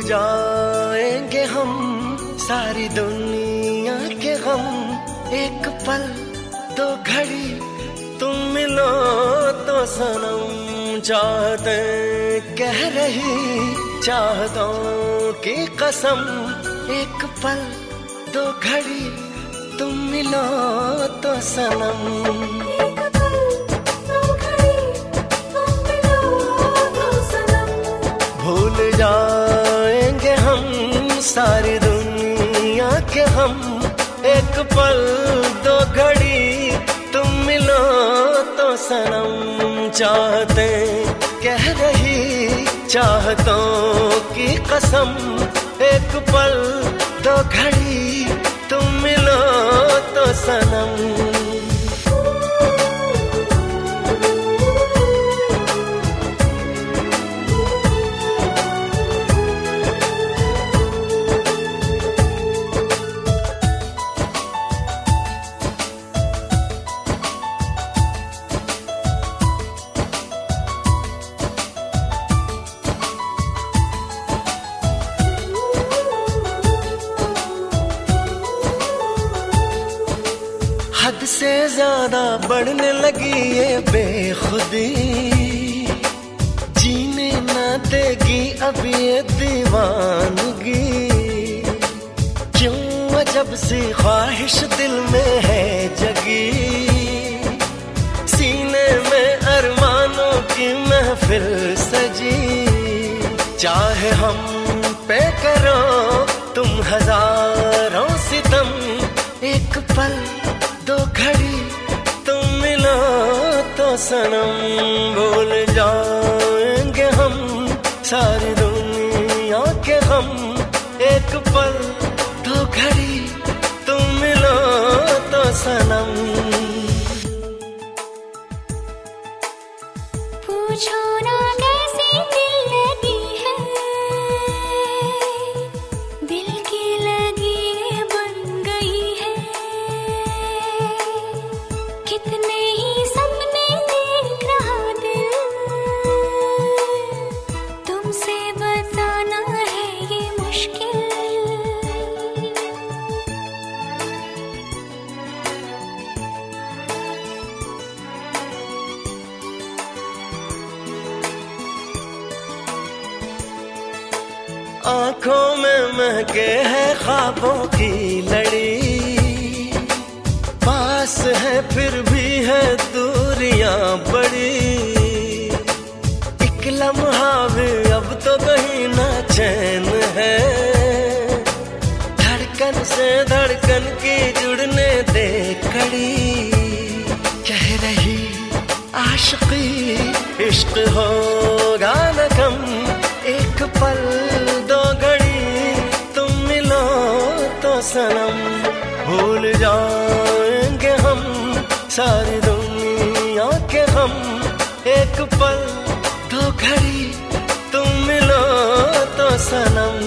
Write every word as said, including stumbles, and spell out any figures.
जाएंगे हम सारी दुनिया के गम, एक पल दो घड़ी तुम मिलो तो सनम। चाहते कह रही चाहतों की कसम, एक पल दो घड़ी तुम मिलो तो सनम। भूल जाएंगे हम सारी दुनिया के हम, एक पल दो घड़ी तुम मिलो तो सनम। चाहते कह रही चाहतों की कसम, एक पल दो घड़ी तुम मिलो तो सनम। हद से ज्यादा बढ़ने लगी ये बेखुदी, जीने ना देगी अब ये दीवानगी। क्यों अजब सी ख्वाहिश दिल में है जगी, सीने में अरमानों की महफिल सजी। चाहे हम पे करो तुम हजारों सितम, एक पल दो घड़ी तुम मिलो तो सनम। भूल जाएंगे हम सारी दुनिया के हम, एक पल दो घड़ी तुम मिलो तो सनम। पूछो ना कैसी दिल लगी है, दिल की लगी बन गई है। कितने ही सपने देख रहा दिल, तुमसे बताना है ये मुश्किल। आंखों में महके है ख्वाबों की लड़ी, पास है फिर भी है दूरियां बड़ी। एक लम्हा भी अब तो कहीं ना चैन है, धड़कन से धड़कन की जुड़ने दे कड़ी। कह रही आशिकी इश्क होगा न कम, एक पल दो घड़ी तुम मिलो तो सनम। भूल जाएंगे हम सारी दुनिया के हम, एक पल दो घड़ी तुम मिलो तो सनम।